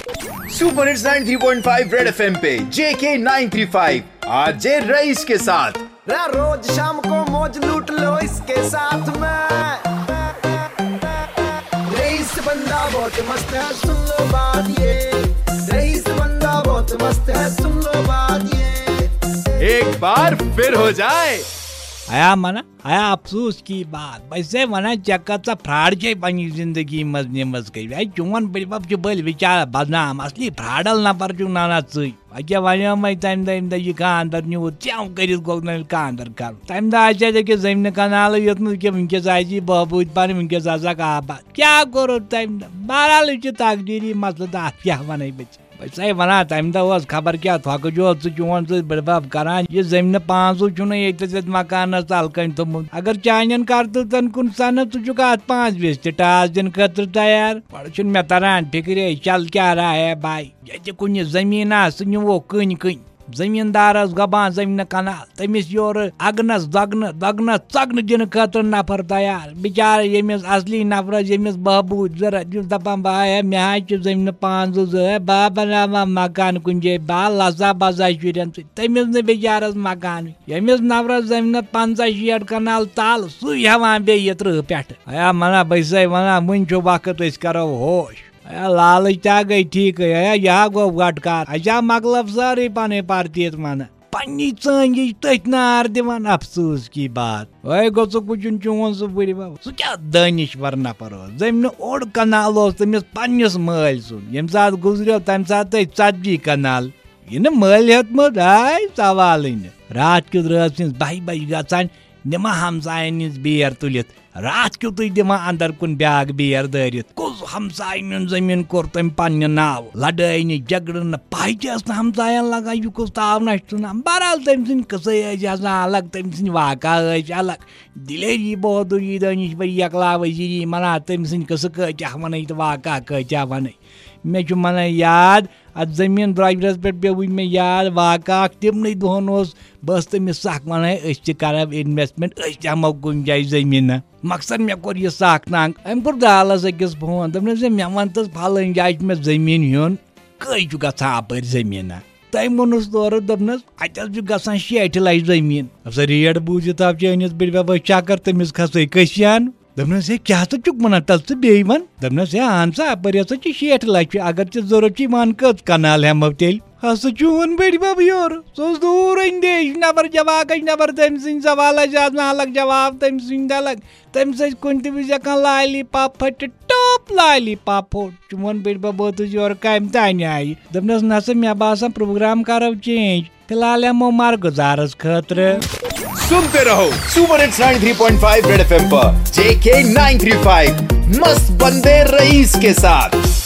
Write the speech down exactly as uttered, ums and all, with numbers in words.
Super hits ninety three point five Red FM पे J K nine three five आज जे rice के साथ। रोज शाम को मौज लूट लो इसके साथ में। रईस बंदा बहुत मस्त है, सुन लो बात ये। रईस बंदा बहुत मस्त है, सुन लो बात ये। एक बार फिर हो जाए आया मना आया अफसोस की बात वैसे वना चक्कर फ्राड चे पनी जिंदगी मज निमज गई चुन बब बल बिचार बदनाम असली फ्राडल नफर चु नाना च वन मे तम दम दह यह खानदर न्यूज चव कर गो खानदर कर तम दह आ जमीन कनाल योत कि वनकस आई बहबूद पान वनकस आसक आबाद क्या कोर तम बहरहाल यह तकदीरी मसल तो क्या वन बच वैसे वना तम दह खबर क्या थक जो चोन बब करान यह जमीन पांचो ये मकान तल कन थोमुत अगर चान करतन कुन सन चुक अत पांच बज टास दिन खतर तैयार बड़ मे तरान फिक्र चल क्या रहा है भाई ये कुन जमीन वो कन कन जमींदारस गबान जमीन कनाल तमिस योर अगनस दगन दगन चगन दिन खतर नफर तैयार बिचार यमिस असली नफर यमिस बहबूद जरूरत दपान बह मे जमीन पांच बह बनावा मकान कुन जाए बह लसा बजा शुरन तमिस न बिचारस मकान यमिस नफरस जमीन पंचा शीट कनाल तल सू हेवान बे त्रह पे आया मना बे वना वन वक्त करो होश लालच ता गई ठीक यह गो गटकार अच्छा मकलब सारे पाने पार्टी मन पन्नी चंगी तथ नार दिवान अफसोस की बात वह गो कुचन चोन सह बुढ़ बाब सह क्या दानिश्वर नफर जमीन ओड कनाल तमिस पन्निस मल सुन यम सात गुजरो तम सात ती कनाल यह मल हेतमुत आय सवाल रात क्युत रात बह बज गचान निमा हमसायन निज बेर तुलित रात क्यों तुम दिमा अंदर कुन ब्याग बेर दरित कुस हमसायन जमीन कोर तम पन्ने नाव लड़ाई न झगड़ न पाइचस न हमसायन लगा यह कुस ताव न बहरहाल तम सद कस अलग तम सद वाका अलग दिलेरी बहादुरी दानिश बड़ी अकला वजीरी मना तम सद कस क्या वन तो वाका क्या वन मे मन याद अत जमीन द्रवरस पे पे मे याद वाका तमन दोहन बस तमिस सख वन कर इन्वेस्टमेंट दमो कुन जाए जमीन मकसद मे कोर यह सख नांग अम कोर दालस अकिस फोन दपन मे वन तो फलन जाए मे जमीन हेन कई गा अप जमीन तम वोनस तौर दपनस अत ग शेठ लच जमीन अब सह रेट बूझित आप चनिस बड़ चक्कर तमिस खस कसियान दपनस है क्या तो चुक वन तल तो बे वन दपनस है अहन सा अपर हसा शेठ लच अगर चे जरूरत वन कत कनाल हेमो तेल हसा चोन बड़ बब योर सह दूर अंदेश नफर जवाक नफर तम सद सवाल अलग जवाब तम सद अलग तम कुन तज लाली पाप फट टॉप लाली पाप फोट चोन बड़ बब योर कम तान आई दपनस नसा मे बासान प्रोग्राम करो चेंज फिलहाल हेमो मर गुजारस खतर। सुनते रहो super hits ninety three point five Red FM पर जेके नाइन थ्री फाइव मस्त बंदे रईस के साथ।